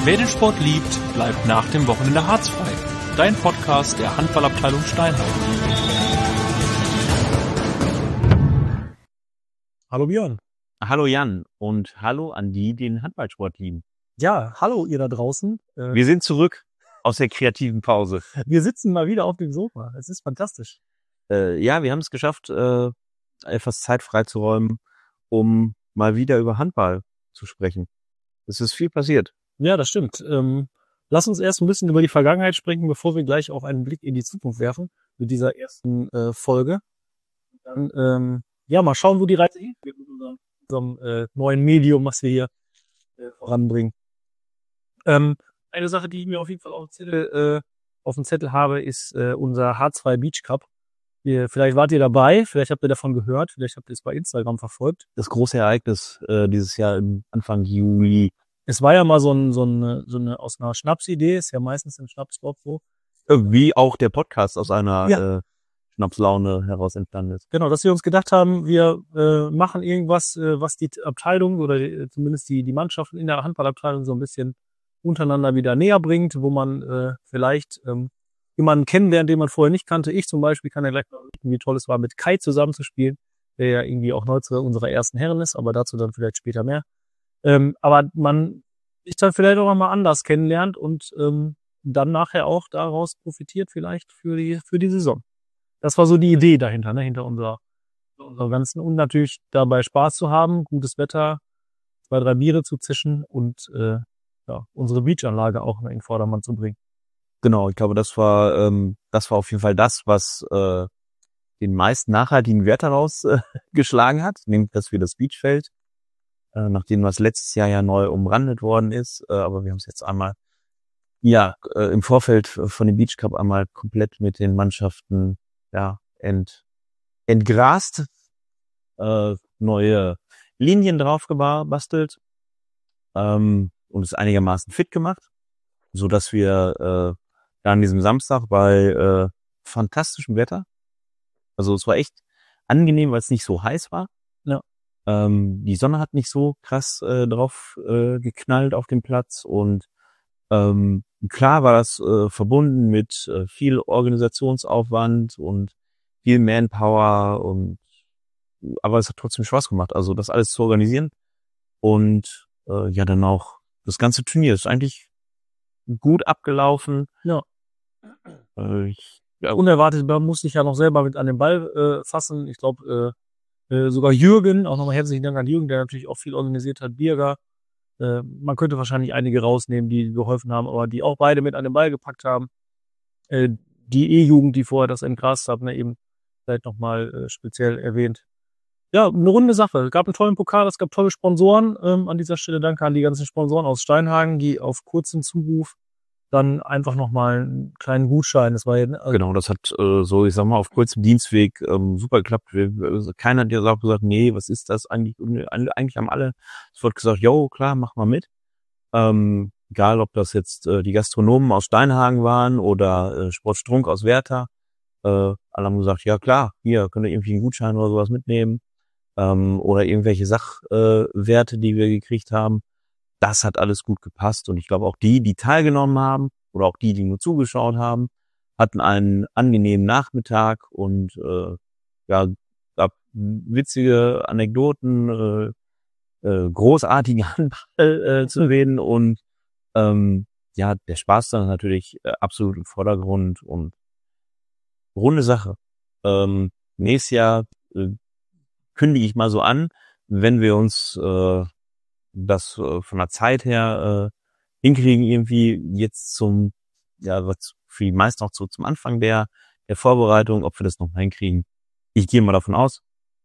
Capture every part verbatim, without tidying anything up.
Wer den Sport liebt, bleibt nach dem Wochenende harzfrei. Dein Podcast der Handballabteilung Steinheim. Hallo Björn. Hallo Jan und hallo an die, die den Handballsport lieben. Ja, hallo ihr da draußen. Äh, Wir sind zurück aus der kreativen Pause. wir sitzen mal wieder auf dem Sofa. Es ist fantastisch. Äh, ja, wir haben es geschafft, äh, etwas Zeit freizuräumen, um mal wieder über Handball zu sprechen. Es ist viel passiert. Ja, das stimmt. Ähm, lass uns erst ein bisschen über die Vergangenheit sprechen, bevor wir gleich auch einen Blick in die Zukunft werfen mit dieser ersten äh, Folge. Dann ähm, ja, mal schauen, wo die Reise hingeht mit unserem, unserem äh, neuen Medium, was wir hier äh, voranbringen. Ähm, eine Sache, die ich mir auf jeden Fall auf dem Zettel, äh, auf dem Zettel habe, ist äh, unser H zwei Beach Cup. Ihr, vielleicht wart ihr dabei, vielleicht habt ihr davon gehört, vielleicht habt ihr es bei Instagram verfolgt. Das große Ereignis äh, dieses Jahr im Anfang Juli. Es war ja mal so, ein, so, eine, so eine aus einer Schnapsidee, ist ja meistens im Schnapsbob so. Äh, wie auch der Podcast aus einer Ja. äh, Schnapslaune heraus entstanden ist. Genau, dass wir uns gedacht haben, wir äh, machen irgendwas, äh, was die Abteilung oder die, zumindest die, die Mannschaften in der Handballabteilung so ein bisschen untereinander wieder näher bringt, wo man äh, vielleicht ähm, jemanden kennenlernt, den man vorher nicht kannte. Ich zum Beispiel kann ja gleich mal berichten, wie toll es war, mit Kai zusammenzuspielen, der ja irgendwie auch neu zu unserer ersten Herren ist, aber dazu dann vielleicht später mehr. Ähm, aber man sich dann vielleicht auch mal anders kennenlernt und ähm, dann nachher auch daraus profitiert vielleicht für die für die Saison. Das war so die Idee dahinter, ne, hinter unserer, unserer ganzen, und natürlich dabei Spaß zu haben, gutes Wetter, zwei, drei Biere zu zischen und äh, ja, unsere Beachanlage auch in den Vordermann zu bringen. Genau, ich glaube, das war ähm, das war auf jeden Fall das, was äh, den meisten nachhaltigen Wert daraus äh, geschlagen hat, nämlich dass wir das Beachfeld, äh, nachdem was letztes Jahr ja neu umrandet worden ist, äh, aber wir haben es jetzt einmal ja äh, im Vorfeld von dem Beach Cup einmal komplett mit den Mannschaften ja ent, entgrast, äh, neue Linien drauf gebastelt ähm, und es einigermaßen fit gemacht, so dass wir äh, da an diesem Samstag bei äh, fantastischem Wetter, also es war echt angenehm, weil es nicht so heiß war. Ja. Ähm, die Sonne hat nicht so krass äh, drauf äh, geknallt auf dem Platz und ähm, klar war das äh, verbunden mit äh, viel Organisationsaufwand und viel Manpower und aber es hat trotzdem Spaß gemacht, also das alles zu organisieren und äh, ja dann auch das ganze Turnier ist eigentlich gut abgelaufen. Ja. Äh, ich, ja, Unerwartet, man musste ich ja noch selber mit an den Ball äh, fassen. Ich glaube, äh, äh, sogar Jürgen, auch nochmal herzlichen Dank an Jürgen, der natürlich auch viel organisiert hat, Birger. Äh, man könnte wahrscheinlich einige rausnehmen, die geholfen haben, aber die auch beide mit an den Ball gepackt haben. Äh, die E-Jugend, die vorher das entgrast hat, ne, eben vielleicht nochmal äh, speziell erwähnt. Ja, eine runde Sache. Es gab einen tollen Pokal, es gab tolle Sponsoren. Ähm, an dieser Stelle danke an die ganzen Sponsoren aus Steinhagen, die auf kurzen Zuruf dann einfach nochmal einen kleinen Gutschein. Das war ja, also genau, das hat äh, so, ich sag mal, auf kurzem Dienstweg ähm, super geklappt. Wir, also keiner hat ja auch gesagt, nee, was ist das eigentlich? Und eigentlich haben alle sofort gesagt, jo, klar, mach mal mit. Ähm, egal, ob das jetzt äh, die Gastronomen aus Steinhagen waren oder äh, Sportstrunk aus Werther. Äh, alle haben gesagt, ja klar, hier, könnt ihr irgendwie einen Gutschein oder sowas mitnehmen. Ähm, oder irgendwelche Sachwerte, äh, Werte, die wir gekriegt haben. Das hat alles gut gepasst und ich glaube auch die, die teilgenommen haben oder auch die, die nur zugeschaut haben, hatten einen angenehmen Nachmittag und äh, ja, gab witzige Anekdoten, äh, äh, großartige Handball äh, zu reden und ähm, ja, der Spaß dann natürlich äh, absolut im Vordergrund und runde Sache. Ähm, nächstes Jahr äh, kündige ich mal so an, wenn wir uns äh, das äh, von der Zeit her äh, hinkriegen, irgendwie jetzt zum, ja, was für die meisten auch so zum Anfang der der Vorbereitung, ob wir das noch mal hinkriegen. Ich gehe mal davon aus.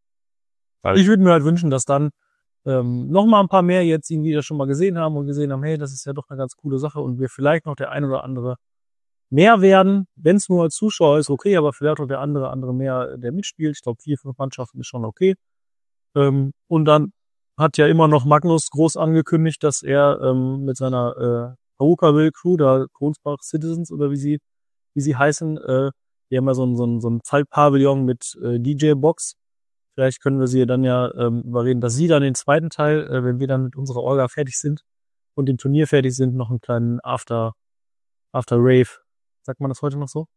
Weil ich würde mir halt wünschen, dass dann ähm, noch mal ein paar mehr jetzt irgendwie das schon mal gesehen haben und gesehen haben, hey, das ist ja doch eine ganz coole Sache und wir vielleicht noch der ein oder andere mehr werden. Wenn es nur als Zuschauer ist, okay, aber vielleicht auch der andere andere mehr, der mitspielt. Ich glaube, vier, fünf Mannschaften ist schon okay. Ähm, und dann hat ja immer noch Magnus groß angekündigt, dass er ähm, mit seiner äh, Paruka-Will Crew, da Kronsbach Citizens oder wie sie wie sie heißen, äh, die haben ja so ein so ein so ein Zeltpavillon mit äh, D J-Box. Vielleicht können wir sie dann ja ähm, überreden, dass sie dann den zweiten Teil, äh, wenn wir dann mit unserer Orga fertig sind, und dem Turnier fertig sind, noch einen kleinen After, After Rave, sagt man das heute noch so?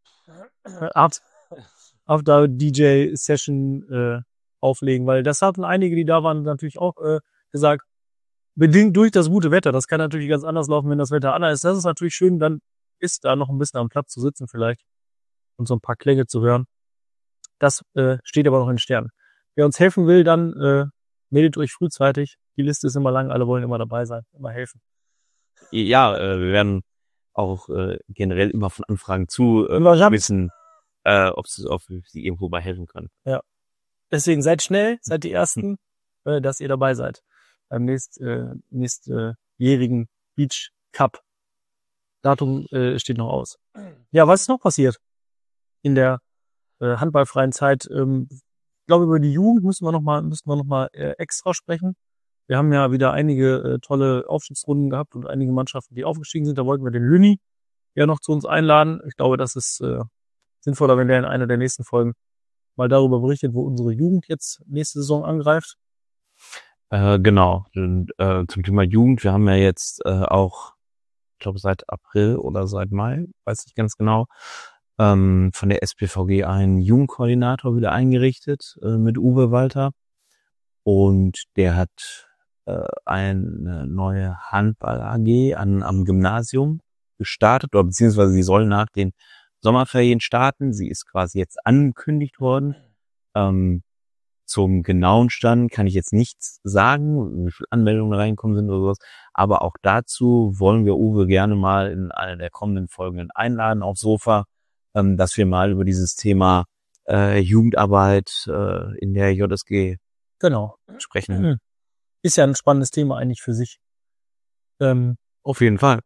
After, After D J Session äh, auflegen, weil das hatten einige, die da waren, natürlich auch äh, gesagt, bedingt durch das gute Wetter. Das kann natürlich ganz anders laufen, wenn das Wetter anders ist. Das ist natürlich schön, dann ist da noch ein bisschen am Platz zu sitzen vielleicht und so ein paar Klänge zu hören. Das äh, steht aber noch in den Sternen. Wer uns helfen will, dann äh, meldet euch frühzeitig. Die Liste ist immer lang, alle wollen immer dabei sein, immer helfen. Ja, äh, wir werden auch äh, generell immer von Anfragen zu äh, wissen, äh, ob sie irgendwo bei helfen können. Ja. Deswegen seid schnell, seid die Ersten, äh, dass ihr dabei seid. Beim nächst, äh, nächstjährigen äh, Beach Cup. Datum äh, steht noch aus. Ja, was ist noch passiert in der äh, handballfreien Zeit? Ähm, ich glaube, über die Jugend müssen wir noch mal, müssen wir noch mal äh, extra sprechen. Wir haben ja wieder einige äh, tolle Aufstiegsrunden gehabt und einige Mannschaften, die aufgestiegen sind. Da wollten wir den Lüni ja noch zu uns einladen. Ich glaube, das ist äh, sinnvoller, wenn der in einer der nächsten Folgen mal darüber berichtet, wo unsere Jugend jetzt nächste Saison angreift. Äh, genau. Und, äh, zum Thema Jugend, wir haben ja jetzt äh, auch, ich glaube seit April oder seit Mai, weiß ich ganz genau, ähm, von der S P V G einen Jugendkoordinator wieder eingerichtet äh, mit Uwe Walter. Und der hat äh, eine neue Handball-A G an, am Gymnasium gestartet, oder beziehungsweise sie soll nach den Sommerferien starten. Sie ist quasi jetzt angekündigt worden. Ähm, zum genauen Stand kann ich jetzt nichts sagen, wie viele Anmeldungen reinkommen sind oder sowas. Aber auch dazu wollen wir Uwe gerne mal in einer der kommenden Folgen einladen aufs Sofa, ähm, dass wir mal über dieses Thema äh, Jugendarbeit äh, in der J S G genau sprechen. Mhm. Ist ja ein spannendes Thema eigentlich für sich. Ähm, Auf jeden Fall.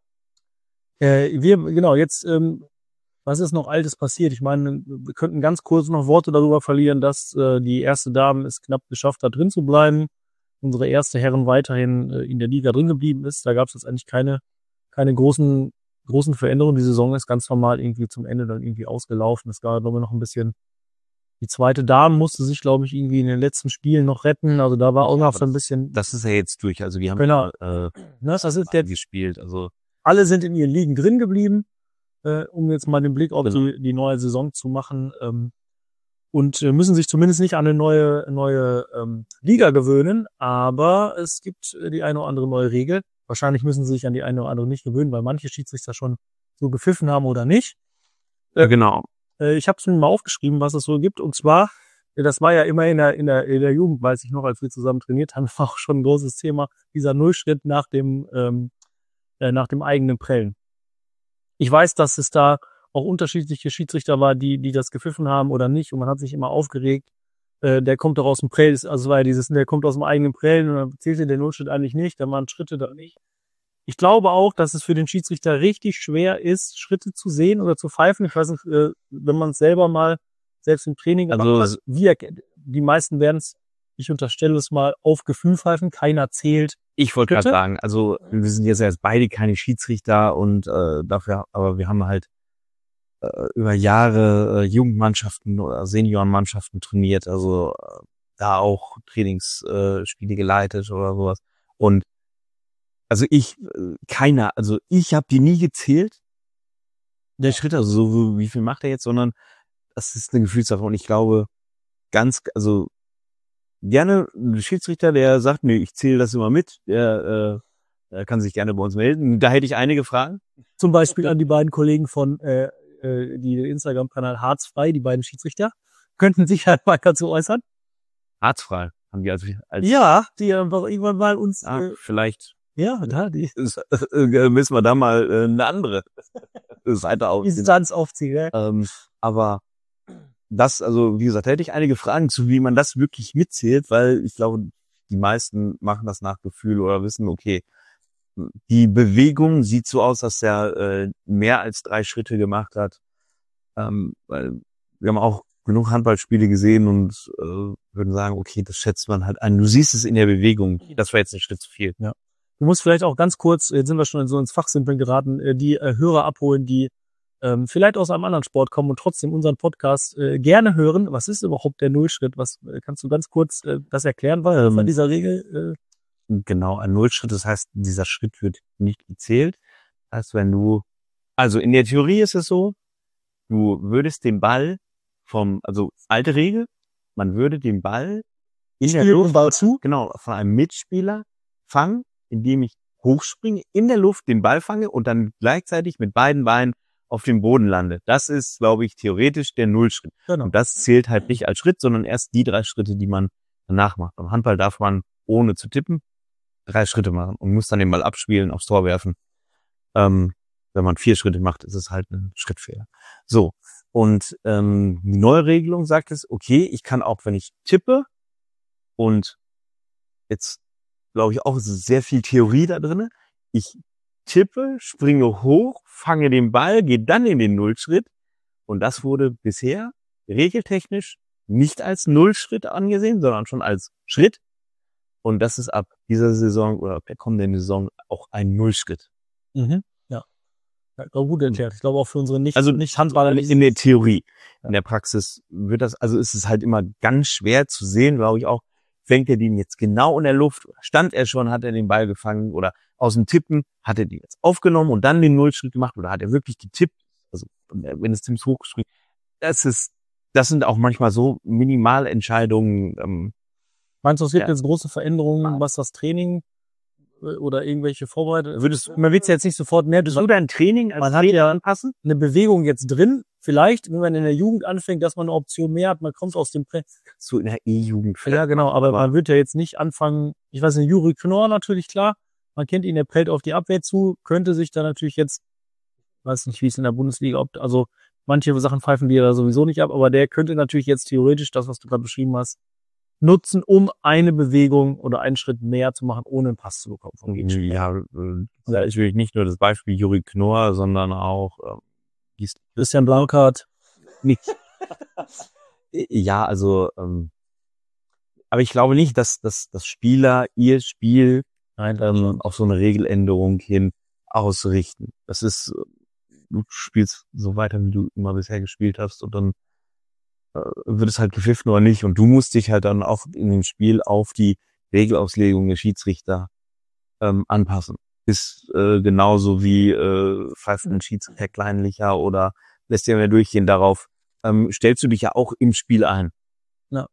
Äh, wir, genau, jetzt, ähm, was ist noch Altes passiert? Ich meine, wir könnten ganz kurz noch Worte darüber verlieren, dass äh, die erste Dame es knapp geschafft hat, drin zu bleiben. Unsere erste Herren weiterhin äh, in der Liga drin geblieben ist. Da gab es jetzt eigentlich keine keine großen großen Veränderungen. Die Saison ist ganz normal irgendwie zum Ende dann irgendwie ausgelaufen. Es gab, glaube ich, noch ein bisschen. Die zweite Dame musste sich, glaube ich, irgendwie in den letzten Spielen noch retten. Also da war auch noch so ein bisschen. Das ist ja jetzt durch. Also die haben genau. äh, das ist der gespielt. Also alle sind in ihren Ligen drin geblieben. Äh, um jetzt mal den Blick auf genau. die, die neue Saison zu machen, ähm, und äh, müssen sich zumindest nicht an eine neue neue ähm, Liga gewöhnen, aber es gibt äh, die eine oder andere neue Regel. Wahrscheinlich müssen sie sich an die eine oder andere nicht gewöhnen, weil manche Schiedsrichter schon so gepfiffen haben oder nicht. Äh, genau. Äh, ich habe es mir mal aufgeschrieben, was es so gibt, und zwar, äh, das war ja immer in der in der in der Jugend, weiß ich noch, als wir zusammen trainiert haben, war auch schon ein großes Thema, dieser Nullschritt nach dem ähm, äh, nach dem eigenen Prellen. Ich weiß, dass es da auch unterschiedliche Schiedsrichter war, die die das gepfiffen haben oder nicht, und man hat sich immer aufgeregt. Äh, der kommt doch aus dem Prell, also es war ja dieses, der kommt aus dem eigenen Prellen und dann zählte der Nullschritt eigentlich nicht, da waren Schritte da nicht. Ich glaube auch, dass es für den Schiedsrichter richtig schwer ist, Schritte zu sehen oder zu pfeifen. Ich weiß nicht, äh, wenn man es selber mal selbst im Training also macht, wie erkennt, die meisten werden es, ich unterstelle es mal, auf Gefühl pfeifen, keiner zählt. Ich wollte gerade sagen, also wir sind jetzt erst beide keine Schiedsrichter und äh, dafür, aber wir haben halt äh, über Jahre äh, Jugendmannschaften oder Seniorenmannschaften trainiert, also äh, da auch Trainingsspiele äh, geleitet oder sowas. Und also ich, äh, keiner, also ich habe die nie gezählt, der Schritt, also so wie viel macht er jetzt, sondern das ist eine Gefühlssache und ich glaube ganz, also gerne ein Schiedsrichter, der sagt, nee, ich zähle das immer mit, der, äh, der kann sich gerne bei uns melden. Da hätte ich einige Fragen. Zum Beispiel an die beiden Kollegen von äh, äh, die Instagram-Kanal Harzfrei, die beiden Schiedsrichter, könnten sich halt mal dazu äußern. Harzfrei haben die also als ja, die einfach irgendwann mal uns ah, äh, vielleicht ja, da die ist, äh, müssen wir da mal äh, eine andere Seite aufziehen. Instanz aufziehen, ne? Ähm, aber das, also wie gesagt, hätte ich einige Fragen zu, wie man das wirklich mitzählt, weil ich glaube, die meisten machen das nach Gefühl oder wissen, okay, die Bewegung sieht so aus, dass er äh, mehr als drei Schritte gemacht hat. Ähm, weil wir haben auch genug Handballspiele gesehen und äh, würden sagen, okay, das schätzt man halt an. Du siehst es in der Bewegung. Das war jetzt ein Schritt zu viel. Ja. Du musst vielleicht auch ganz kurz, jetzt sind wir schon so ins Fachsimpeln geraten, äh, die äh, Hörer abholen, die ähm, vielleicht aus einem anderen Sport kommen und trotzdem unseren Podcast äh, gerne hören. Was ist überhaupt der Nullschritt? Was äh, kannst du ganz kurz äh, das erklären, was ähm, an dieser Regel? Äh, Genau, ein Nullschritt. Das heißt, dieser Schritt wird nicht gezählt. Das heißt, wenn du, also in der Theorie ist es so, du würdest den Ball vom, also alte Regel, man würde den Ball in der Luft, Ball zu. genau, von einem Mitspieler fangen, indem ich hochspringe, in der Luft den Ball fange und dann gleichzeitig mit beiden Beinen auf dem Boden lande. Das ist, glaube ich, theoretisch der Nullschritt. Genau. Und das zählt halt nicht als Schritt, sondern erst die drei Schritte, die man danach macht. Beim Handball darf man, ohne zu tippen, drei Schritte machen und muss dann den Ball abspielen, aufs Tor werfen. Ähm, wenn man vier Schritte macht, ist es halt ein Schrittfehler. So, und ähm, die neue Regelung sagt es, okay, ich kann auch, wenn ich tippe, und jetzt glaube ich auch, es ist sehr viel Theorie da drin, ich tippe, springe hoch, fange den Ball, gehe dann in den Nullschritt, und das wurde bisher regeltechnisch nicht als Nullschritt angesehen, sondern schon als Schritt. Und das ist ab dieser Saison oder ab der kommenden Saison auch ein Nullschritt. Mhm. Ja. Ja, glaube gut erklärt. Ich glaube auch für unsere nicht, Also nicht Handballer. in der Theorie. In der Praxis wird das, also ist es halt immer ganz schwer zu sehen, glaube ich auch, fängt er den jetzt genau in der Luft, oder stand er schon, hat er den Ball gefangen, oder aus dem Tippen hat er den jetzt aufgenommen und dann den Nullschritt gemacht, oder hat er wirklich getippt, also wenn es Tims hochspringt. Das ist, das sind auch manchmal so Minimalentscheidungen. Ähm, Meinst du, es gibt ja. jetzt große Veränderungen, was das Training äh, oder irgendwelche Vorbereitungen? Würdest du, man wird es jetzt nicht sofort, ne, Würdest du dein Training als man hat Trainer ja anpassen? eine Bewegung jetzt drin. Vielleicht, wenn man in der Jugend anfängt, dass man eine Option mehr hat, man kommt aus dem Prä. So in der E-Jugend. Ja, genau, aber man wird ja jetzt nicht anfangen, ich weiß nicht, Juri Knorr natürlich, klar, man kennt ihn, der pellt auf die Abwehr zu, könnte sich da natürlich jetzt, weiß nicht, wie es in der Bundesliga, ob, also manche Sachen pfeifen die da sowieso nicht ab, aber der könnte natürlich jetzt theoretisch das, was du gerade beschrieben hast, nutzen, um eine Bewegung oder einen Schritt mehr zu machen, ohne einen Pass zu bekommen vom Gegenspieler. Ja, äh, da ist wirklich nicht nur das Beispiel Juri Knorr, sondern auch äh, Christian Blaukart. Nicht. Ja, also, ähm, aber ich glaube nicht, dass, dass, dass Spieler ihr Spiel Nein, ähm, auf so eine Regeländerung hin ausrichten. Das ist, du spielst so weiter, wie du immer bisher gespielt hast, und dann äh, wird es halt gepfiffen oder nicht. Und du musst dich halt dann auch in dem Spiel auf die Regelauslegung der Schiedsrichter ähm, anpassen. Ist äh, genauso wie äh, pfeift ein Schiedsrichter kleinlicher oder lässt ja mehr durchgehen. Darauf ähm, stellst du dich ja auch im Spiel ein. Ja.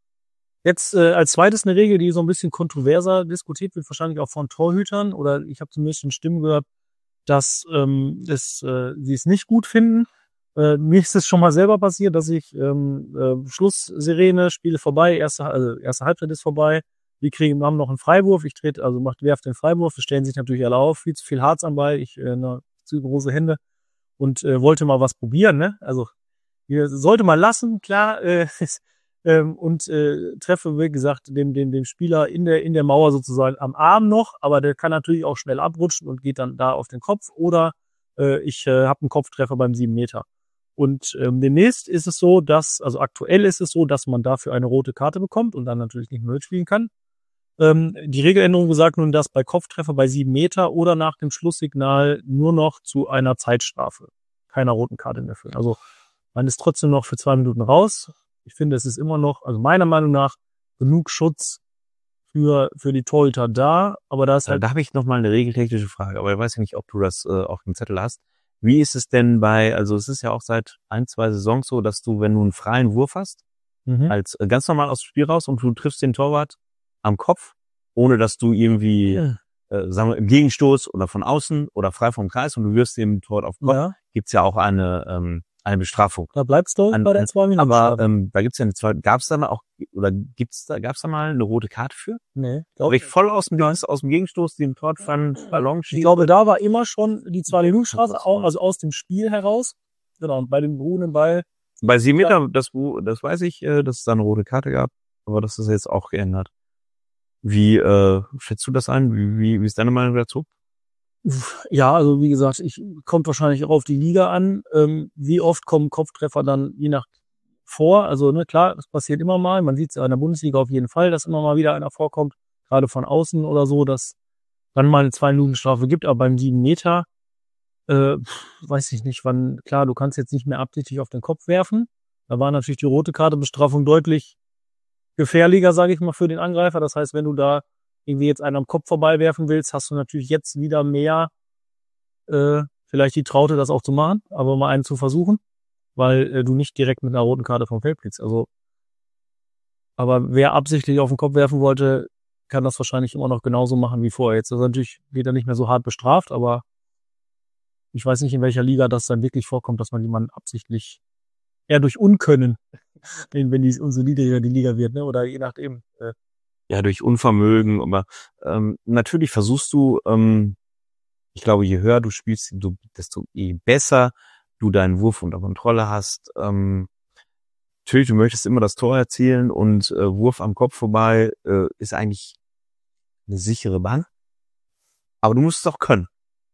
Jetzt äh, als zweites eine Regel, die so ein bisschen kontroverser diskutiert wird, wahrscheinlich auch von Torhütern, oder ich habe zumindest schon Stimmen gehört, dass ähm, es, äh, sie es nicht gut finden. Äh, mir ist es schon mal selber passiert, dass ich ähm, äh, Schlusssirene, Spiele vorbei, erste, also erste Halbzeit ist vorbei, wir kriegen, haben noch einen Freiwurf, ich trete, also macht werft den Freiwurf, wir stellen sich natürlich alle auf, viel zu viel Harz am Ball, ich äh, ne, zu große Hände und äh, wollte mal was probieren, ne? Also sollte man lassen, klar, äh, ähm, und äh, treffe, wie gesagt, dem, dem, dem Spieler in der, in der Mauer sozusagen am Arm noch, aber der kann natürlich auch schnell abrutschen und geht dann da auf den Kopf, oder äh, ich äh, habe einen Kopftreffer beim sieben Meter. Und ähm, demnächst ist es so, dass, also aktuell ist es so, dass man dafür eine rote Karte bekommt und dann natürlich nicht mehr mitspielen kann. Ähm, die Regeländerung besagt nun, dass bei Kopftreffer bei sieben Meter oder nach dem Schlusssignal nur noch zu einer Zeitstrafe, keiner roten Karte mehr führen. Also man ist trotzdem noch für zwei Minuten raus. Ich finde, es ist immer noch, also meiner Meinung nach, genug Schutz für für die Torhüter da. Aber da ist halt. Da habe ich noch mal eine regeltechnische Frage, aber ich weiß ja nicht, ob du das äh, auf dem Zettel hast. Wie ist es denn bei, also es ist ja auch seit ein, zwei Saisons so, dass du, wenn du einen freien Wurf hast, mhm. als äh, ganz normal aus dem Spiel raus und du triffst den Torwart am Kopf, ohne dass du irgendwie, ja. äh, sagen wir, im Gegenstoß oder von außen oder frei vom Kreis und du wirfst dem Torwart auf den Kopf, ja. gibt's ja auch eine ähm, eine Bestrafung. Da bleibst du An, bei der zwei Minuten. Aber ähm, da gibt's ja eine zwei, gab's da mal auch, oder gibt's da, gab's da mal eine rote Karte für? Nee. Glaube ich voll aus dem, aus dem Gegenstoß den Torwart von Ballon schießt. Ich glaube, da war immer schon die zwei-Minuten-Straße, also aus dem Spiel heraus. Genau, und bei dem ruhenden Ball. Bei sieben Meter, das, das weiß ich, dass es da eine rote Karte gab, aber das ist jetzt auch geändert. Wie äh, schätzt du das ein? Wie, wie, wie ist deine Meinung dazu? Ja, also wie gesagt, ich kommt wahrscheinlich auch auf die Liga an. Ähm, wie oft kommen Kopftreffer dann je nach vor? Also ne, klar, das passiert immer mal. Man sieht es ja in der Bundesliga auf jeden Fall, dass immer mal wieder einer vorkommt, gerade von außen oder so, dass dann mal eine zwei-Minuten-Strafe gibt. Aber beim sieben Meter, äh, weiß ich nicht, wann. Klar, du kannst jetzt nicht mehr absichtlich auf den Kopf werfen. Da war natürlich die rote Karte Bestrafung deutlich gefährlicher, sage ich mal, für den Angreifer. Das heißt, wenn du da irgendwie jetzt einen am Kopf vorbei werfen willst, hast du natürlich jetzt wieder mehr äh, vielleicht die Traute, das auch zu machen, aber mal einen zu versuchen, weil äh, du nicht direkt mit einer roten Karte vom Feld fliegst. Also, aber wer absichtlich auf den Kopf werfen wollte, kann das wahrscheinlich immer noch genauso machen wie vorher. Jetzt ist er natürlich wieder nicht mehr so hart bestraft, aber ich weiß nicht, in welcher Liga das dann wirklich vorkommt, dass man jemanden absichtlich eher durch Unkönnen, wenn die umso niedriger die Liga wird, ne, oder je nachdem. Äh, Ja, durch Unvermögen, aber ähm, natürlich versuchst du, ähm, ich glaube, je höher du spielst, du, desto je besser du deinen Wurf unter Kontrolle hast. Ähm, natürlich, du möchtest immer das Tor erzielen und äh, Wurf am Kopf vorbei äh, ist eigentlich eine sichere Bank. Aber du musst es auch können.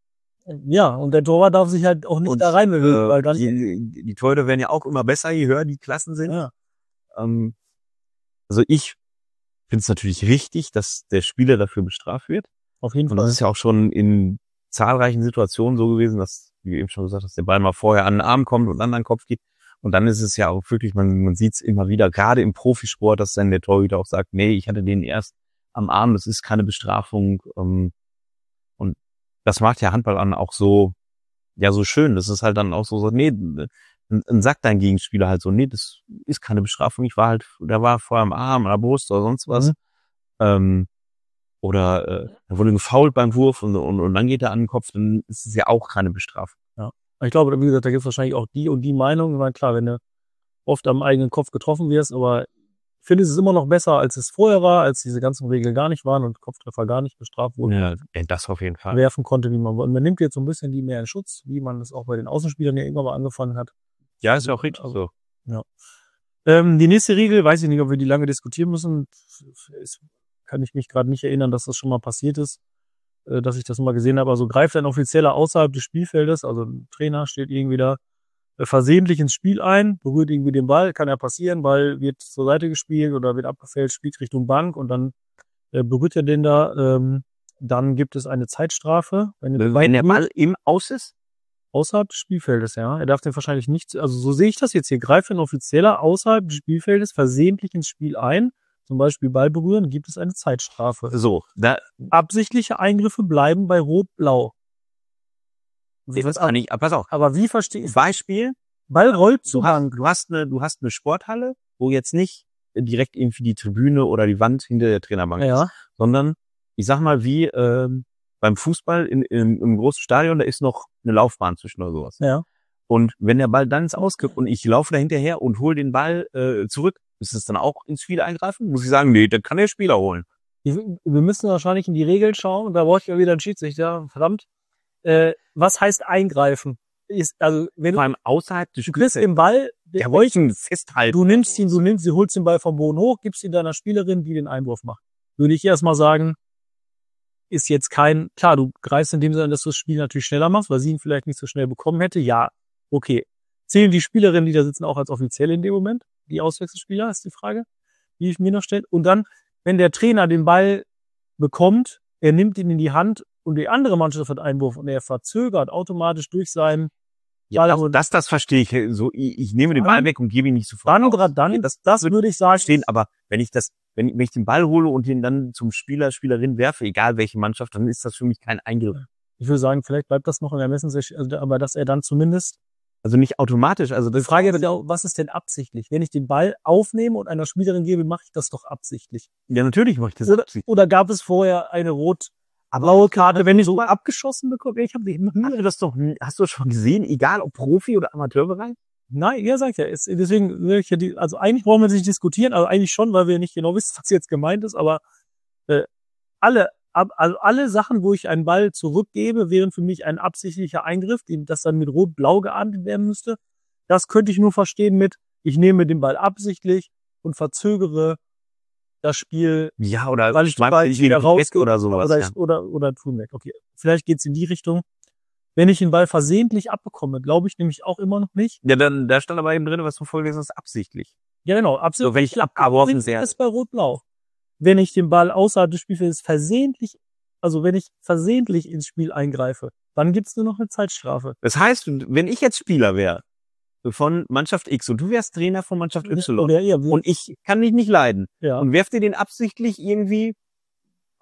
Ja, und der Torwart darf sich halt auch nicht Und, da reinbewegen, äh, weil dann... die, die Torhüter werden ja auch immer besser, je höher die Klassen sind. Ja, Ähm, also ich finde es natürlich richtig, dass der Spieler dafür bestraft wird. auf jeden Und Fall. das ist ja auch schon in zahlreichen Situationen so gewesen, dass, wie du eben schon gesagt hast, der Ball mal vorher an den Arm kommt und dann an den Kopf geht. Und dann ist es ja auch wirklich, man, man sieht es immer wieder, gerade im Profisport, dass dann der Torhüter auch sagt, nee, ich hatte den erst am Arm, das ist keine Bestrafung. Ähm, und das macht ja Handball an auch so, ja, so schön. Das ist halt dann auch so, so nee, dann sagt dein Gegenspieler halt so, nee, das ist keine Bestrafung, ich war halt, der war vorher am Arm, an der Brust oder sonst was. Mhm. Ähm, oder äh, da wurde gefoult beim Wurf und, und, und dann geht er an den Kopf, dann ist es ja auch keine Bestrafung. Ich glaube, wie gesagt, da gibt es wahrscheinlich auch die und die Meinung. Ich meine, klar, wenn du oft am eigenen Kopf getroffen wirst, aber ich finde, es ist immer noch besser, als es vorher war, als diese ganzen Regeln gar nicht waren und Kopftreffer gar nicht bestraft wurden. Ja, das auf jeden Fall. Werfen konnte, wie man wollte. Man nimmt jetzt so ein bisschen die mehr in Schutz, wie man es auch bei den Außenspielern ja irgendwann mal angefangen hat. Ja, ist ja auch richtig Also, so. Ja. Ähm, die nächste Regel, weiß ich nicht, ob wir die lange diskutieren müssen. Ist, kann ich mich gerade nicht erinnern, dass das schon mal passiert ist, äh, dass ich das mal gesehen habe. Also greift ein Offizieller außerhalb des Spielfeldes, also ein Trainer steht irgendwie da äh, versehentlich ins Spiel ein, berührt irgendwie den Ball, kann ja passieren, Ball wird zur Seite gespielt oder wird abgefälscht, spielt Richtung Bank und dann äh, berührt er den da. Ähm, dann gibt es eine Zeitstrafe. Wenn, Wenn der Ball im Aus ist? Außerhalb des Spielfeldes, ja. Er darf den wahrscheinlich nicht, also so sehe ich das jetzt hier, greift ein Offizieller außerhalb des Spielfeldes versehentlich ins Spiel ein, zum Beispiel Ball berühren, gibt es eine Zeitstrafe. So, da, Absichtliche Eingriffe bleiben bei Rot-Blau. das kann ich, pass auf. Aber wie verstehe ich? Beispiel, Ball rollt zu du hast, Bank. du hast eine, du hast eine Sporthalle, wo jetzt nicht direkt irgendwie die Tribüne oder die Wand hinter der Trainerbank Ja. ist, sondern ich sag mal wie ähm, beim Fußball in, in, im großen Stadion, da ist noch eine Laufbahn zwischen oder sowas. Ja. Und wenn der Ball dann ins Auskippt und ich laufe da hinterher und hole den Ball äh, zurück, ist es dann auch ins Spiel eingreifen? Muss ich sagen, nee, dann kann der Spieler holen. Wir müssen wahrscheinlich in die Regeln schauen, da brauche ich ja wieder einen Schiedsrichter, verdammt. Äh, was heißt eingreifen? Ist, also, wenn Vor du, allem außerhalb des du kriegst Spiels. den Ball, Der wollte ihn festhalten. du nimmst ihn, du nimmst, du holst den Ball vom Boden hoch, gibst ihn deiner Spielerin, die den Einwurf macht. Würde ich erstmal sagen, ist jetzt kein, klar, du greifst in dem Sinne, dass du das Spiel natürlich schneller machst, weil sie ihn vielleicht nicht so schnell bekommen hätte. Ja, okay. Zählen die Spielerinnen, die da sitzen, auch als offiziell in dem Moment? Die Auswechselspieler, ist die Frage, die ich mir noch stelle. Und dann, wenn der Trainer den Ball bekommt, er nimmt ihn in die Hand und die andere Mannschaft hat Einwurf und er verzögert automatisch durch seinen Ja, Ball. das, das, das verstehe ich. So, ich, ich nehme den Ball weg und gebe ihn nicht sofort Dann, aus. gerade dann, Das, das würde ich sagen, verstehen, aber wenn ich das, wenn ich, wenn ich den Ball hole und ihn dann zum Spieler, Spielerin werfe, egal welche Mannschaft, dann ist das für mich kein Eingriff. ich würde sagen, vielleicht bleibt das noch in der Messenssession, also, aber dass er dann zumindest, Also nicht automatisch. Also die das Frage wäre, auch, was ist denn absichtlich? Wenn ich den Ball aufnehme und einer Spielerin gebe, mache ich das doch absichtlich. ja, natürlich mache ich das. Oder, absichtlich. oder gab es vorher eine rot-blaue Karte, wenn ich so abgeschossen bekomme? Ich habe die immer Hast du das doch, hast du das schon gesehen, egal ob Profi oder Amateurbereich? Nein, ja, sagt ja. Ist, deswegen will ich ja die, also eigentlich brauchen wir nicht diskutieren, also eigentlich schon, weil wir nicht genau wissen, was jetzt gemeint ist, aber äh, alle, ab, also alle Sachen, wo ich einen Ball zurückgebe, wären für mich ein absichtlicher Eingriff, die, das dann mit Rot-Blau geahndet werden müsste. Das könnte ich nur verstehen mit, ich nehme den Ball absichtlich und verzögere das Spiel, Ja, oder weil ich den schweift Ball nicht wieder wieder raus weg oder sowas. oder, ja. ich, oder, oder tun weg. Okay, vielleicht geht's in die Richtung. Wenn ich den Ball versehentlich abbekomme, glaube ich nämlich auch immer noch nicht. ja, dann da stand aber eben drin, was du vorgelesen hast, absichtlich. Ja, genau, absolut. So, wenn ich abgeworfen Übrigens wäre. ist bei Rot-Blau. Wenn ich den Ball außerhalb des Spielfeldes versehentlich, also wenn ich versehentlich ins Spiel eingreife, dann gibt's nur noch eine Zeitstrafe. Das heißt, wenn ich jetzt Spieler wäre von Mannschaft X und du wärst Trainer von Mannschaft Y Oder eher, und ich kann dich nicht leiden ja. und werf dir den absichtlich irgendwie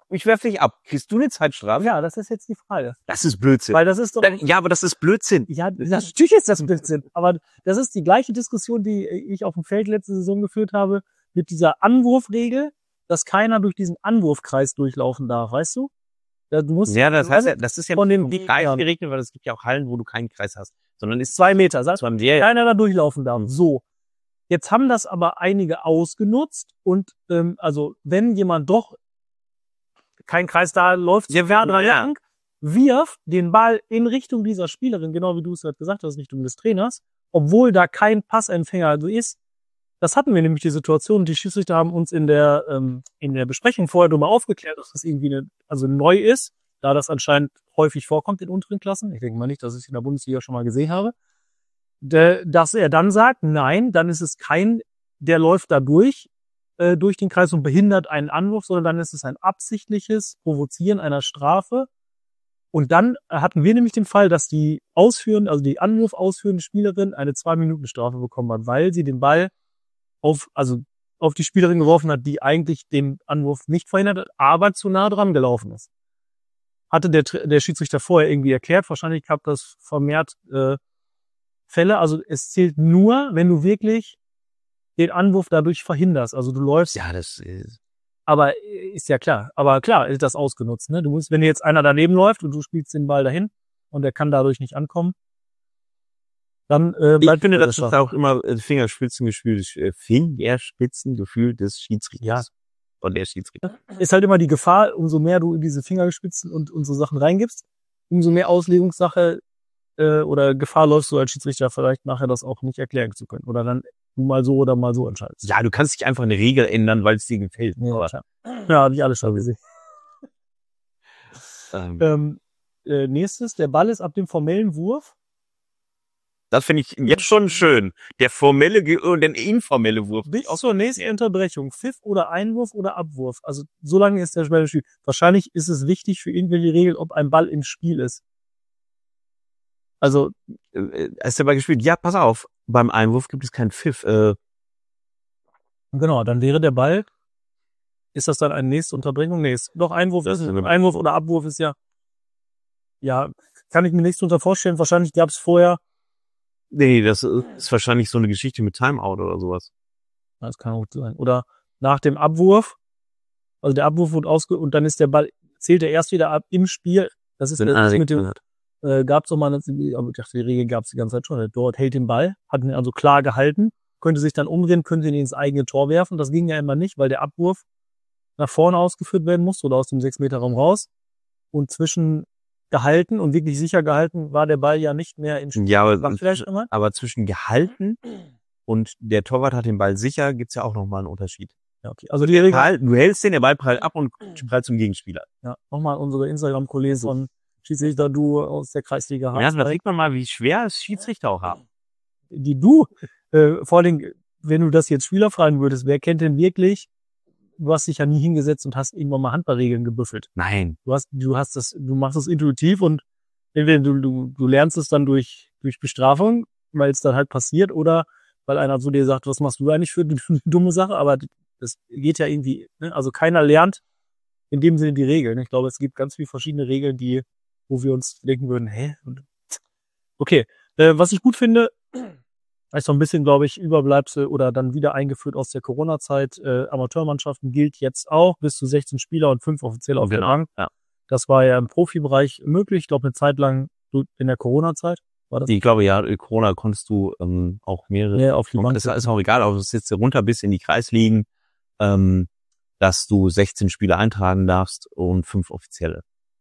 ich werfe dich ab. Kriegst du eine Zeitstrafe? Ja, das ist jetzt die Frage. Das ist Blödsinn. Weil das ist doch... Dann, ja, aber das ist Blödsinn. Ja, natürlich ist das Blödsinn. Aber das ist die gleiche Diskussion, die ich auf dem Feld letzte Saison geführt habe, mit dieser Anwurfregel, dass keiner durch diesen Anwurfkreis durchlaufen darf, weißt du? Ja, du musst, ja, das heißt ja, das ist ja von dem Kreis geregnet, weil es gibt ja auch Hallen, wo du keinen Kreis hast, sondern ist zwei Meter, sagst du, ja, keiner da durchlaufen darf. So. Jetzt haben das aber einige ausgenutzt und ähm, also wenn jemand doch kein Kreis da läuft, ja, wer drei lang, wirft den Ball in Richtung dieser Spielerin, genau wie du es gerade gesagt hast, Richtung des Trainers, obwohl da kein Passempfänger ist. Das hatten wir nämlich die Situation, die Schiedsrichter haben uns in der ähm, in der Besprechung vorher nur mal aufgeklärt, dass das irgendwie eine, also neu ist, da das anscheinend häufig vorkommt in unteren Klassen. Ich denke mal nicht, dass ich es in der Bundesliga schon mal gesehen habe. De, dass er dann sagt, nein, dann ist es kein, der läuft da durch, äh, durch den Kreis und behindert einen Anwurf, sondern dann ist es ein absichtliches Provozieren einer Strafe. Und dann hatten wir nämlich den Fall, dass die ausführende, also die Anwurf ausführende Spielerin eine zwei Minuten Strafe bekommen hat, weil sie den Ball auf, also auf die Spielerin geworfen hat, die eigentlich den Anwurf nicht verhindert hat, aber zu nah dran gelaufen ist. Hatte der, der Schiedsrichter vorher irgendwie erklärt, wahrscheinlich gab das vermehrt äh, Fälle, also es zählt nur, wenn du wirklich den Anwurf dadurch verhinderst, also du läufst. Ja, das ist... Aber ist ja klar, aber klar ist das ausgenutzt, ne? Du musst, wenn jetzt einer daneben läuft und du spielst den Ball dahin und er kann dadurch nicht ankommen, dann äh, ich finde, das ist auch immer äh, Fingerspitzengefühl, äh, Fingerspitzengefühl des Schiedsrichters. Ja. Von der Schiedsrichter. Ist halt immer die Gefahr, umso mehr du in diese Fingerspitzen und, und so Sachen reingibst, umso mehr Auslegungssache äh, oder Gefahr läufst du als Schiedsrichter vielleicht nachher das auch nicht erklären zu können. Oder dann du mal so oder mal so entscheidest. Ja, du kannst nicht einfach eine Regel ändern, weil es dir gefällt. Ja, aber ja, habe ich alles schon gesehen. Ähm. Ähm, äh, nächstes, der Ball ist ab dem formellen Wurf. Das finde ich jetzt schon schön. Der formelle und der informelle Wurf. Bis zur nächsten Unterbrechung. Pfiff oder Einwurf oder Abwurf. Also so lange ist der Ball im Spiel. Wahrscheinlich ist es wichtig für irgendwelche Regeln, ob ein Ball im Spiel ist. Also, äh, ist der Ball gespielt? Ja, pass auf. Beim Einwurf gibt es keinen Pfiff. Äh. Genau, dann wäre der Ball. Ist das dann eine nächste Unterbrechung? Nee, ist doch Einwurf. Ist es. Einwurf oder Abwurf ist ja. Ja, kann ich mir nichts darunter vorstellen. Wahrscheinlich gab es vorher. Nee, das ist wahrscheinlich so eine Geschichte mit Timeout oder sowas. Das kann auch sein. Oder nach dem Abwurf, also der Abwurf wird ausge und dann ist der Ball, zählt er erst wieder ab im Spiel. Das ist, das ist mit dem, äh, gab's doch mal, aber ich dachte, die Regel gab's die ganze Zeit schon. Dort hält den Ball, hat ihn also klar gehalten, könnte sich dann umdrehen, könnte ihn ins eigene Tor werfen. Das ging ja immer nicht, weil der Abwurf nach vorne ausgeführt werden musste oder aus dem sechs Meter Raum raus. Und zwischen gehalten und wirklich sicher gehalten war der Ball ja nicht mehr in Spiel. Ja, aber, aber zwischen gehalten und der Torwart hat den Ball sicher, gibt's ja auch nochmal einen Unterschied. Ja, okay. Also die Regel, du hältst den, der Ball prallt ab und prallt zum Gegenspieler. Ja, nochmal unsere Instagram-Kollegen von Schiedsrichter Du aus der Kreisliga Harz. Ja, da sieht man mal, wie schwer es Schiedsrichter auch haben. Die Du, äh, vor allem, wenn du das jetzt Spieler fragen würdest, wer kennt denn wirklich, du hast dich ja nie hingesetzt und hast irgendwann mal Handballregeln gebüffelt. Nein. Du hast, du hast das, du machst das intuitiv und entweder du, du, du lernst es dann durch, durch Bestrafung, weil es dann halt passiert, oder weil einer so dir sagt, was machst du eigentlich für eine dumme Sache, aber das geht ja irgendwie, ne? Also keiner lernt in dem Sinne die Regeln. Ich glaube, es gibt ganz viele verschiedene Regeln, die, wo wir uns denken würden, hä? Okay. Äh, was ich gut finde, ist so ein bisschen, glaube ich, Überbleibsel oder dann wieder eingeführt aus der Corona-Zeit. Äh, Amateurmannschaften gilt jetzt auch bis zu sechzehn Spieler und fünf Offizielle auf genau, der Bank. Ja. Das war ja im Profibereich möglich. Ich glaube, eine Zeit lang in der Corona-Zeit war das. Ich glaube, ja, Corona konntest du ähm, auch mehrere. Ja, auf die Bank. Das ist auch egal, ob du jetzt runter bist in die Kreisligen, ähm, dass du sechzehn Spieler eintragen darfst und fünf Offizielle.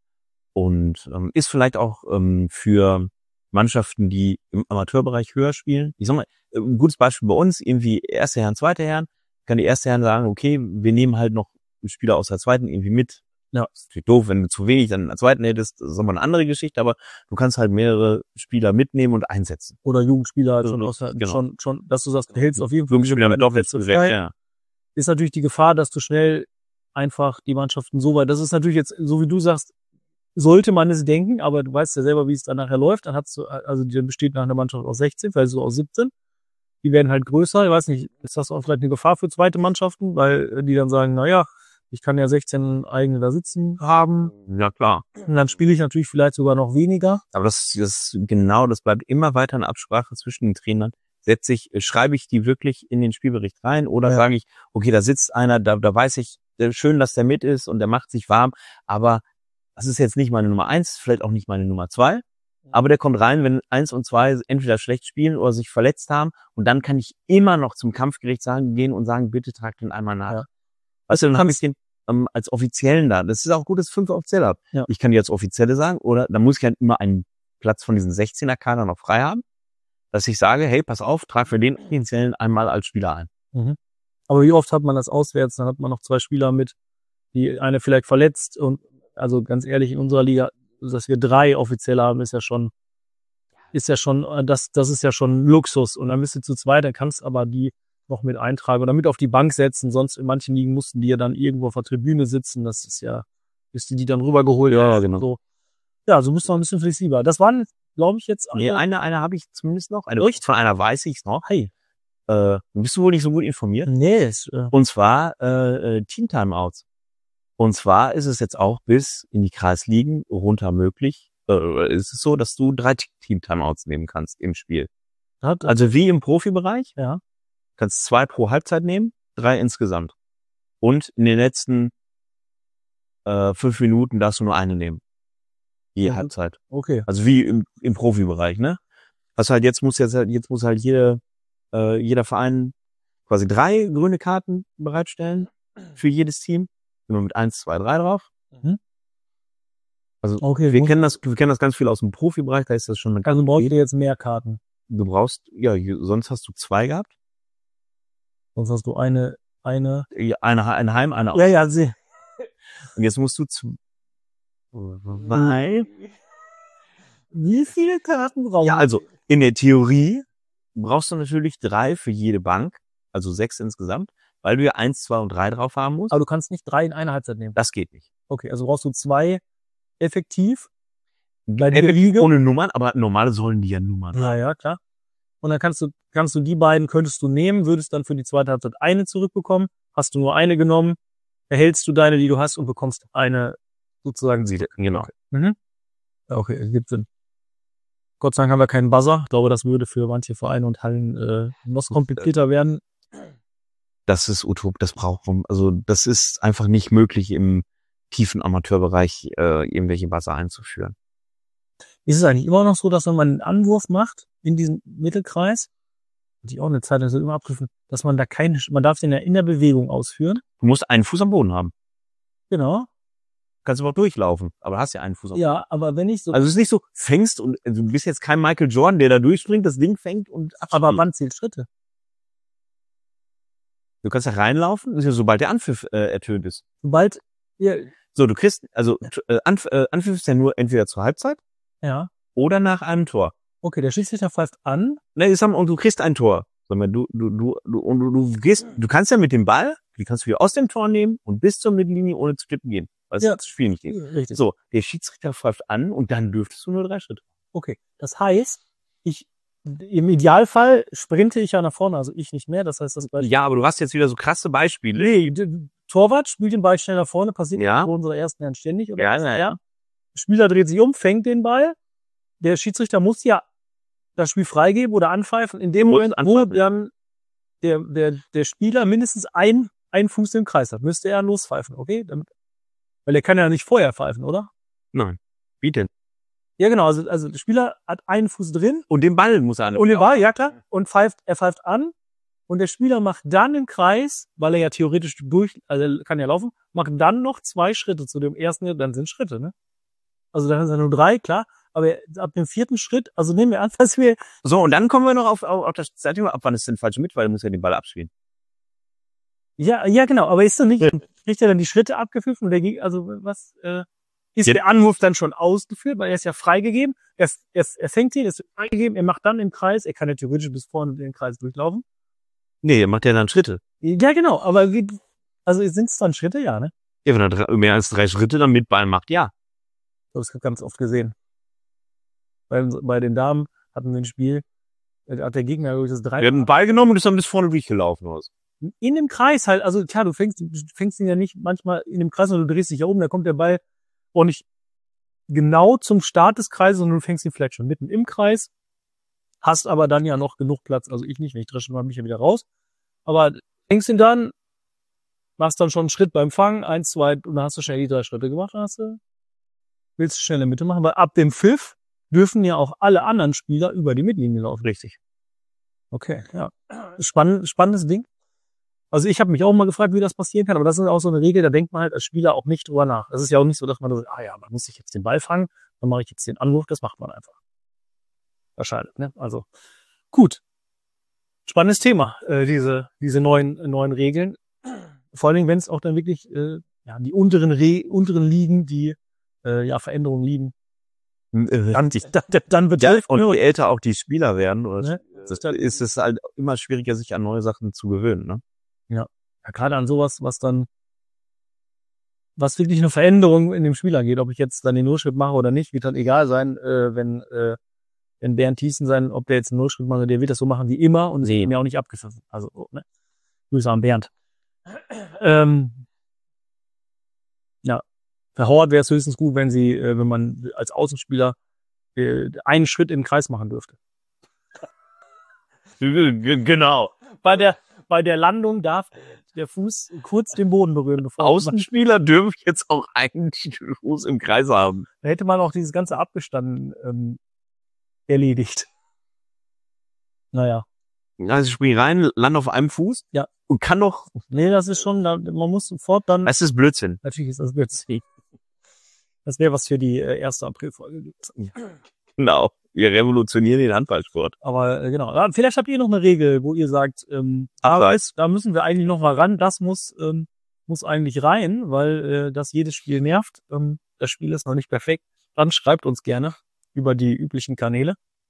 Und ähm, ist vielleicht auch ähm, für Mannschaften, die im Amateurbereich höher spielen. Ich sag mal, ein gutes Beispiel bei uns, irgendwie erste Herren, zweite Herren, kann die erste Herren sagen, okay, wir nehmen halt noch Spieler aus der zweiten irgendwie mit. Ja, ist natürlich doof, wenn du zu wenig dann in der zweiten hättest, das ist nochmal eine andere Geschichte, aber du kannst halt mehrere Spieler mitnehmen und einsetzen. Oder Jugendspieler halt also, schon, aus der, genau. schon, schon, dass du sagst, du hältst auf jeden Fall Jugendspieler mit Doppelplätze, ja. Ist natürlich die Gefahr, dass du schnell einfach die Mannschaften so weit, das ist natürlich jetzt, so wie du sagst, sollte man es denken, aber du weißt ja selber, wie es dann nachher läuft. Dann hast du, also die besteht nach einer Mannschaft aus sechzehn, vielleicht so aus siebzehn. Die werden halt größer. Ich weiß nicht, ist das auch vielleicht eine Gefahr für zweite Mannschaften, weil die dann sagen, na ja, Ich kann ja sechzehn eigene da sitzen haben. Ja, klar. Und dann spiele ich natürlich vielleicht sogar noch weniger. Aber das, das genau, das bleibt immer weiter in Absprache zwischen den Trainern. Setze ich, schreibe ich die wirklich in den Spielbericht rein oder Ja. sage ich, okay, da sitzt einer, da, da weiß ich, äh, schön, dass der mit ist und der macht sich warm, aber das ist jetzt nicht meine Nummer eins, vielleicht auch nicht meine Nummer zwei, aber der kommt rein, wenn eins und zwei entweder schlecht spielen oder sich verletzt haben und dann kann ich immer noch zum Kampfgericht sagen, gehen und sagen, bitte trag den einmal nach. Ja. Weißt du, dann habe ich den ähm, als Offiziellen da. Das ist auch gut, dass ich fünf Offizielle habe. Ja. Ich kann die als Offizielle sagen oder dann muss ich halt immer einen Platz von diesen sechzehner-Kader noch frei haben, dass ich sage, hey, pass auf, trag für den Offiziellen einmal als Spieler ein. Mhm. Aber wie oft hat man das auswärts? Dann hat man noch zwei Spieler mit, die eine vielleicht verletzt und also ganz ehrlich, in unserer Liga, dass wir drei Offizielle haben, ist ja schon, ist ja schon, das, das ist ja schon Luxus. Und dann bist du zu zweit, dann kannst aber die noch mit eintragen oder mit auf die Bank setzen. Sonst in manchen Ligen mussten die ja dann irgendwo auf der Tribüne sitzen. Das ist ja, bis die die dann rübergeholt Ja, haben. genau. So. Ja, so bist du noch ein bisschen flexibler. Das waren, glaube ich, jetzt Nee, alle- eine, eine habe ich zumindest noch. Eine, Echt? von einer weiß ich's noch. Hey. Äh, bist du wohl nicht so gut informiert? Nee, ist, äh, Und zwar äh, äh, Team-Timeouts. Und zwar ist es jetzt auch bis in die Kreisligen runter möglich. Äh, ist es so, dass du drei Team-Timeouts nehmen kannst im Spiel. hat, Also wie im Profibereich. ja. Kannst zwei pro Halbzeit nehmen, drei insgesamt. Und in den letzten äh, fünf Minuten darfst du nur eine nehmen. Je Mhm. Halbzeit. Okay. Also wie im, im Profibereich, ne? Also halt jetzt muss jetzt halt, jetzt muss halt jede, äh, jeder Verein quasi drei grüne Karten bereitstellen für jedes Team. Immer mit eins, zwei, drei drauf. Mhm. Also Okay. wir muss- kennen das, wir kennen das ganz viel aus dem Profibereich, da ist das schon eine Also braucht ihr jetzt mehr Karten. Du brauchst, ja, hier- sonst hast du zwei gehabt. Sonst hast du eine, eine. Ja, Eine, eine Heim, eine aus. Ja, ja, sie. Und jetzt musst du zu, weil, Wie viele Karten brauchen ja, also in der Theorie brauchst du natürlich drei für jede Bank, also sechs insgesamt, weil du ja eins, zwei und drei drauf haben musst. Aber du kannst nicht drei in einer Halbzeit nehmen. Das geht nicht. Okay, also brauchst du zwei effektiv. Bei der Effektiv Liga. ohne Nummern, aber normal sollen die ja Nummern. Ja, ja, klar. Und dann kannst du, kannst du die beiden, könntest du nehmen, würdest dann für die zweite Halbzeit eine zurückbekommen. Hast du nur eine genommen, erhältst du deine, die du hast und bekommst eine sozusagen. Sie, genau. Mhm. Ja, okay, es gibt Sinn. Gott sei Dank haben wir keinen Buzzer. Ich glaube, das würde für manche Vereine und Hallen äh, noch komplizierter werden. Das ist Utop, das braucht man, also das ist einfach nicht möglich im tiefen Amateurbereich äh, irgendwelche Buzzer einzuführen. Ist es eigentlich immer noch so, dass wenn man einen Anwurf macht in diesem Mittelkreis, hatte ich auch eine Zeit lang so immer abgerufen, dass man da keine, man darf den ja in der Bewegung ausführen. Du musst einen Fuß am Boden haben. Genau. Kannst aber auch durchlaufen, aber hast ja einen Fuß am Boden. Ja, aber wenn ich so, Also es ist nicht so, fängst und also du bist jetzt kein Michael Jordan, der da durchspringt, das Ding fängt und abspielt. aber wann zählt Schritte? Du kannst ja reinlaufen, das ist ja sobald der Anpfiff äh, ertönt ist. Sobald, ja, So, du kriegst, also äh, Anf äh, Anpfiff ist ja nur entweder zur Halbzeit ja, oder nach einem Tor. okay, der Schiedsrichter pfeift an. Ne, das haben, und du kriegst ein Tor. Sag mal, du, du, du, du, und du, du gehst, du kannst ja mit dem Ball, die kannst du wieder aus dem Tor nehmen und bis zur Mittellinie ohne zu tippen gehen. Weil Ja. das Spiel nicht geht. Richtig. So, der Schiedsrichter pfeift an und dann dürftest du nur drei Schritte. Okay, das heißt, ich, im Idealfall sprinte ich ja nach vorne, also ich nicht mehr. Das heißt, das Ja, aber du hast jetzt wieder so krasse Beispiele. Nee, d- Torwart spielt den Ball schnell nach vorne, passiert Ja. vor unserer ersten Herren ständig. Oder Ja, was? na ja. Spieler dreht sich um, fängt den Ball. Der Schiedsrichter muss ja das Spiel freigeben oder anpfeifen. In dem Muss Moment, wo dann der, der, der Spieler mindestens ein, ein Fuß im Kreis hat, müsste er lospfeifen, okay? Damit, weil er kann ja nicht vorher pfeifen, oder? Nein. Wie denn? Ja, genau. Also, also der Spieler hat einen Fuß drin Und den Ball muss er an. und den Ball, ja klar, und pfeift, er pfeift an und der Spieler macht dann im Kreis, weil er ja theoretisch durch, also er kann ja laufen, macht dann noch zwei Schritte zu dem ersten, dann sind Schritte, ne? Also dann sind er nur drei, klar, aber ab dem vierten Schritt, also nehmen wir an, dass wir, So, und dann kommen wir noch auf, auf, auf das Zeitthema, ab wann ist denn falsch mit, weil er muss ja den Ball abspielen. ja, ja genau, aber ist doch nicht, Ja. kriegt er dann die Schritte abgepfiffen und der Geg- also was, äh, ist Ja. der Anwurf dann schon ausgeführt, weil er ist ja freigegeben, er, er, er fängt ihn, ist freigegeben, er macht dann im Kreis, er kann ja theoretisch bis vorne den Kreis durchlaufen. Nee, er macht ja dann Schritte. Ja, genau, aber wie, also sind es dann Schritte, ja, ne? Ja, wenn er drei, mehr als drei Schritte dann mit Ball macht, ja. Das habe ich ganz oft gesehen. Bei, bei den Damen hatten wir ein Spiel, da hat der Gegner, glaube ich, das drei Er hat einen Ball genommen und ist dann bis vorne durchgelaufen. Oder so. in dem Kreis halt, also klar, du fängst, du fängst ihn ja nicht manchmal in dem Kreis und du drehst dich ja um, da kommt der Ball auch nicht genau zum Start des Kreises, sondern du fängst ihn vielleicht schon mitten im Kreis, hast aber dann ja noch genug Platz, also ich nicht, wenn ich dresche, mal mich ja wieder raus, aber fängst ihn dann, machst dann schon einen Schritt beim Fangen, eins, zwei, und dann hast du schnell die drei Schritte gemacht, dann hast du, willst du schnell in der Mitte machen, weil ab dem Pfiff dürfen ja auch alle anderen Spieler über die Mittellinie laufen. Richtig. Okay, ja. Spann, spannendes Ding. Also ich habe mich auch mal gefragt, wie das passieren kann, aber das ist auch so eine Regel, da denkt man halt als Spieler auch nicht drüber nach. Das ist ja auch nicht so, dass man so, ah ja, man muss sich jetzt den Ball fangen, dann mache ich jetzt den Anwurf, das macht man einfach. Wahrscheinlich, ne? Also gut. Spannendes Thema, äh, diese diese neuen äh, neuen Regeln. Vor allen Dingen, wenn es auch dann wirklich äh, ja die unteren Re unteren Ligen, die äh, ja Veränderungen lieben, dann, dann, dann wird ja, und je älter auch die Spieler werden, oder ne? das, ist es halt immer schwieriger, sich an neue Sachen zu gewöhnen, ne? Ja, ja, gerade an sowas, was dann, was wirklich eine Veränderung in dem Spiel angeht, ob ich jetzt dann den Nullschritt mache oder nicht, wird dann egal sein, äh, wenn, äh, wenn Bernd Thiessen sein, ob der jetzt einen Nullschritt macht, der wird das so machen wie immer und sie mir auch nicht abgepfiffen. Also, oh, ne? Grüße an Bernd. Ähm, ja, für Howard wäre es höchstens gut, wenn sie, äh, wenn man als Außenspieler äh, einen Schritt in den Kreis machen dürfte. Genau. Bei der, bei der Landung darf der Fuß kurz den Boden berühren. Bevor Außenspieler dürfen jetzt auch eigentlich den Fuß im Kreis haben. Da hätte man auch dieses ganze Abgestanden ähm, erledigt. Naja. Also spring rein, land auf einem Fuß. Ja. Und kann doch. Nee, das ist schon, man muss sofort dann. Das ist Blödsinn. Natürlich ist das Blödsinn. Das wäre was für die äh, erste Aprilfolge. Ja. Genau. Wir revolutionieren den Handballsport. Aber äh, genau. Vielleicht habt ihr noch eine Regel, wo ihr sagt, ähm, Abseits. Da müssen wir eigentlich noch mal ran. Das muss ähm, muss eigentlich rein, weil äh, das jedes Spiel nervt. Ähm, das Spiel ist noch nicht perfekt. Dann schreibt uns gerne über die üblichen Kanäle.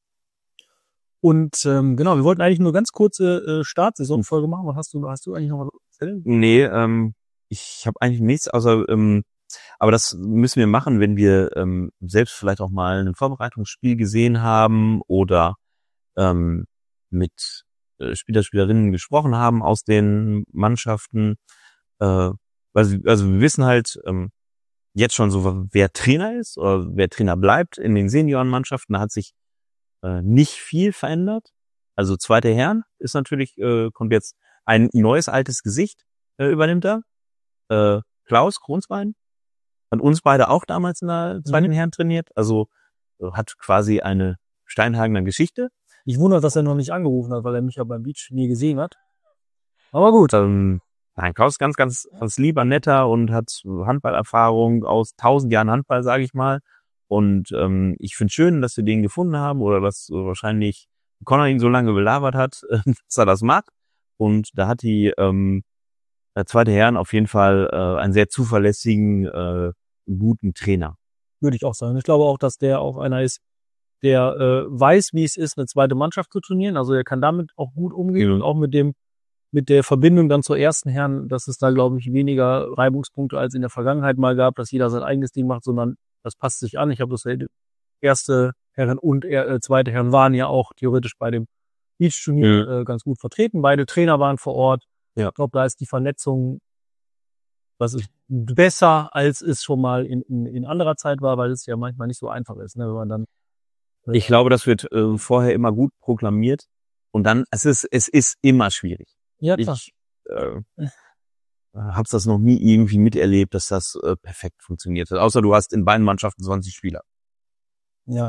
Und ähm, genau, wir wollten eigentlich nur ganz kurze äh, Startsaisonfolge machen. Was hast du, hast du eigentlich noch was zu erzählen? Nee, ähm, ich habe eigentlich nichts, außer, ähm, aber das müssen wir machen, wenn wir ähm, selbst vielleicht auch mal ein Vorbereitungsspiel gesehen haben oder ähm, mit äh, Spieler, Spielerinnen gesprochen haben aus den Mannschaften. Äh, also, also wir wissen halt ähm, jetzt schon so, wer Trainer ist oder wer Trainer bleibt. In den Seniorenmannschaften da hat sich äh, nicht viel verändert. Also zweite Herren ist natürlich, äh, kommt jetzt ein neues, altes Gesicht, äh, übernimmt er. Äh, Klaus Kronsbein hat uns beide auch damals in der zweiten mhm. Herren trainiert. Also äh, hat quasi eine Steinhagener Geschichte. Ich wundere, dass er noch nicht angerufen hat, weil er mich ja beim Beach nie gesehen hat. Aber gut. Ähm, nein, Klaus ist ganz, ganz, ganz lieber, netter und hat Handballerfahrung aus tausend Jahren Handball, sage ich mal. Und ähm, ich finde schön, dass wir den gefunden haben oder dass äh, wahrscheinlich Connor ihn so lange belabert hat, äh, dass er das macht. Und da hat die ähm, der zweite Herren auf jeden Fall äh, einen sehr zuverlässigen, äh, guten Trainer. Würde ich auch sagen. Ich glaube auch, dass der auch einer ist, der äh, weiß, wie es ist, eine zweite Mannschaft zu trainieren. Also er kann damit auch gut umgehen, ja. Und auch mit dem mit der Verbindung dann zur ersten Herren, dass es da, glaube ich, weniger Reibungspunkte als in der Vergangenheit mal gab, dass jeder sein eigenes Ding macht, sondern das passt sich an. Ich habe das erste Herren und äh, zweite Herren waren ja auch theoretisch bei dem Beach-Turnier ja. äh, ganz gut vertreten. Beide Trainer waren vor Ort. Ja. Ich glaube, da ist die Vernetzung, was ist besser, als es schon mal in, in, in anderer Zeit war, weil es ja manchmal nicht so einfach ist, ne, wenn man dann. Äh, ich glaube, das wird äh, vorher immer gut proklamiert und dann, es ist, es ist immer schwierig. Ja, klar. Ich äh, hab's das noch nie irgendwie miterlebt, dass das äh, perfekt funktioniert hat. Außer du hast in beiden Mannschaften zwanzig Spieler. Ja.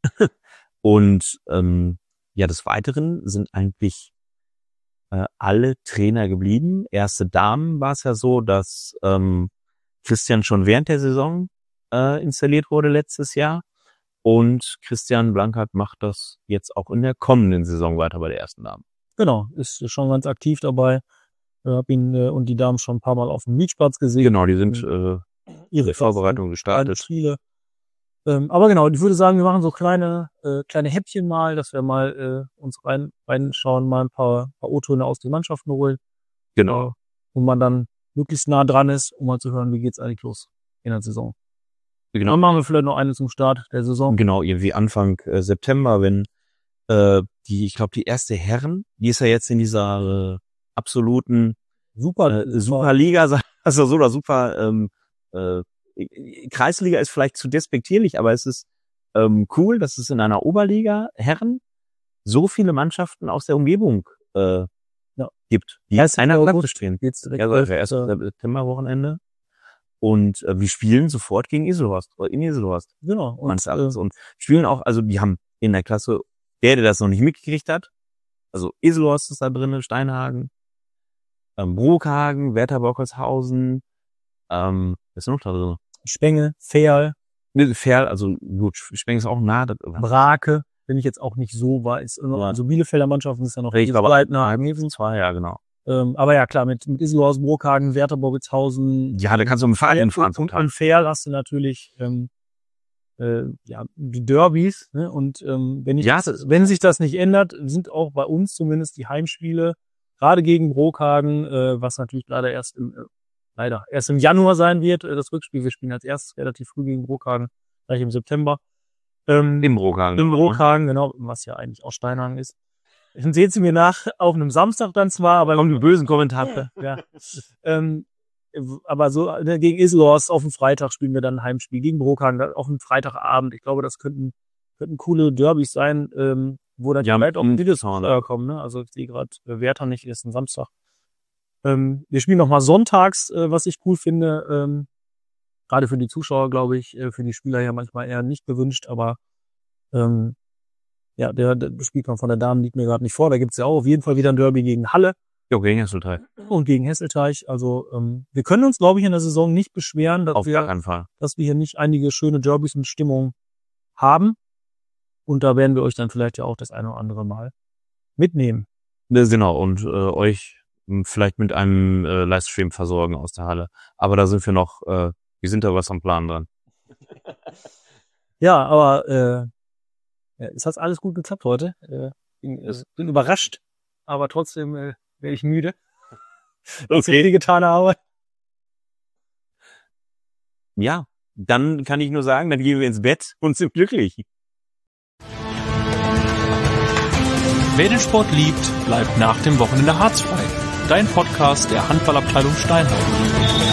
Und ähm, ja, des Weiteren sind eigentlich äh, alle Trainer geblieben. Erste Damen war es ja so, dass ähm, Christian schon während der Saison äh, installiert wurde letztes Jahr. Und Christian Blankert macht das jetzt auch in der kommenden Saison weiter bei der ersten Damen. Genau, ist schon ganz aktiv dabei. Ich habe ihn äh, und die Damen schon ein paar Mal auf dem Beachplatz gesehen. Genau, die sind äh, ihre Vorbereitung gestartet. Spiele. Ähm, aber genau, ich würde sagen, wir machen so kleine äh, kleine Häppchen mal, dass wir mal äh, uns rein reinschauen, mal ein paar, paar O-Töne aus den Mannschaften holen. Genau. Äh, wo man dann möglichst nah dran ist, um mal zu hören, wie geht's eigentlich los in der Saison. Genau. Dann machen wir vielleicht noch eine zum Start der Saison. Genau, irgendwie Anfang äh, September, wenn äh, die, ich glaube, die erste Herren, die ist ja jetzt in dieser äh, absoluten Super, äh, Superliga, also so oder super ähm, äh, Kreisliga ist vielleicht zu despektierlich, aber es ist ähm, cool, dass es in einer Oberliga Herren so viele Mannschaften aus der Umgebung äh, ja. gibt, die erste einander bestehen. Geht's direkt Ja, also erste Septemberwochenende. Und äh, wir spielen sofort gegen Iselhorst, in Iselhorst. Genau. Und, äh, und spielen auch, also die haben in der Klasse, der, der das noch nicht mitgekriegt hat, also Iselhorst ist da drin, Steinhagen, ähm, Brokhagen, Werther Bockelshausen, ähm, was ist noch da drin? Spenge, Ferl. Ne, Ferl, also gut, Spenge ist auch nah. Das, Brake, bin ich jetzt auch nicht so weiß. Also Bielefelder Mannschaften ist ja noch richtig, aber nah. Zwei, ja, genau. Ähm, aber ja, klar, mit, mit Iselhorst, Brokhagen, Werther Bockelshausen. Ja, da kannst du mit dem Fahrrad hinfahren. Und an Ferl hast du natürlich, ähm, äh, ja, die Derbys, ne? Und ähm, wenn ich ja, das, wenn sich das nicht ändert, sind auch bei uns zumindest die Heimspiele, gerade gegen Brokhagen, äh, was natürlich leider erst im, äh, leider erst im Januar sein wird, äh, das Rückspiel. Wir spielen als erstes relativ früh gegen Brokhagen, gleich im September. Ähm, Im Brokhagen. Im Brokhagen, genau, was ja eigentlich auch Steinhagen ist. Dann sehen Sie mir nach, auf einem Samstag dann zwar, aber kommen die bösen Kommentare. Ja. ähm, aber so ne, gegen Iselhorst auf dem Freitag spielen wir dann ein Heimspiel, gegen Brokhagen auf dem Freitagabend. Ich glaube, das könnten könnten coole Derbys sein, ähm, wo dann ja, vielleicht auch viele Zuschauer kommen. Ne? Also ich sehe gerade äh, Werther nicht, ist ein Samstag. Ähm, wir spielen nochmal sonntags, äh, was ich cool finde. Ähm, gerade für die Zuschauer, glaube ich, äh, für die Spieler ja manchmal eher nicht gewünscht, aber ähm, ja, der, der Spielplan von der Damen liegt mir gerade nicht vor. Da gibt's ja auch auf jeden Fall wieder ein Derby gegen Halle. Ja, gegen Hesselteich. Und gegen Hesselteich. Also ähm, wir können uns, glaube ich, in der Saison nicht beschweren, dass auf wir, gar keinen Fall. dass wir hier nicht einige schöne Derbys mit Stimmung haben. Und da werden wir euch dann vielleicht ja auch das eine oder andere Mal mitnehmen. Ja, genau, und äh, euch vielleicht mit einem äh, Livestream versorgen aus der Halle. Aber da sind wir noch, äh, wir sind da was am Plan dran. Ja, aber äh, ja, es hat alles gut geklappt heute. Äh, bin, äh, bin überrascht, aber trotzdem äh, werde ich müde. Okay. Die getane Arbeit. Ja, dann kann ich nur sagen, dann gehen wir ins Bett und sind glücklich. Wer den Sport liebt, bleibt nach dem Wochenende harzfrei. Dein Podcast der Handballabteilung Steinhagen.